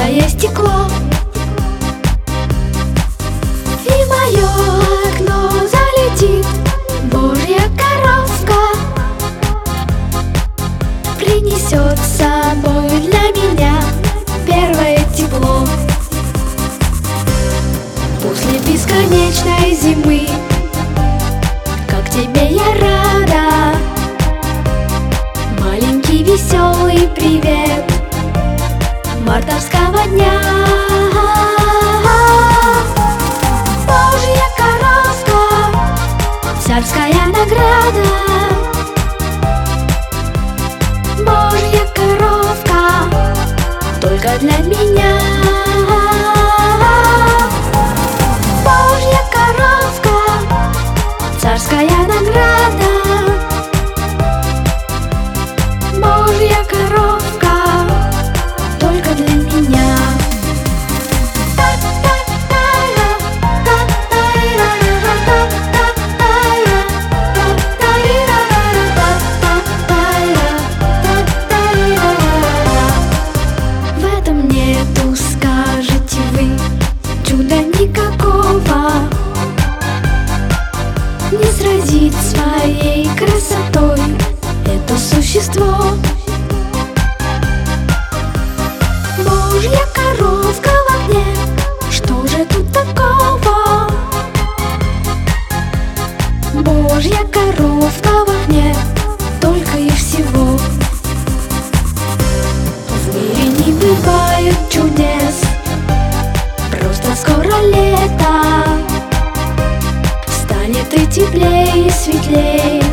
яркое стекло. И в мое окно залетит Божья коровка, принесет с собой для меня первое тепло. После бесконечной зимы, как тебе я рада, маленький веселый привет мартовского дня. Божья коровка, царская награда. Божья коровка только для меня. Божья коровка, царская награда. Божья коровка только для меня. В этом нету, скажете вы, чуда никакого. Не сразит своей красотой это существо. Божья коровка в огне, что же тут такого? Божья коровка в огне, только и всего. В мире не бывает чудес, просто скоро лето. Станет и теплее, и светлее